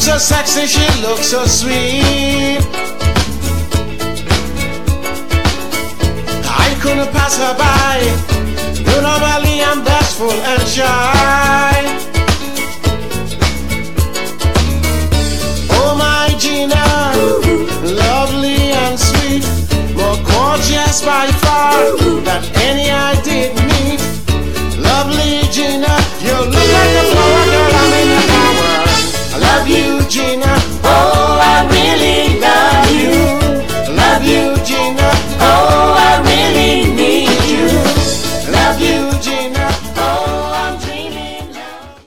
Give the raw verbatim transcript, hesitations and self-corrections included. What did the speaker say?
so sexy, she looks so sweet. I couldn't pass her by. You normally I'm bashful and shy. Oh my Gina, lovely and sweet, more gorgeous by far than any I did meet. Lovely Gina, you look like a flower girl, I'm in your power. I love you, Gina.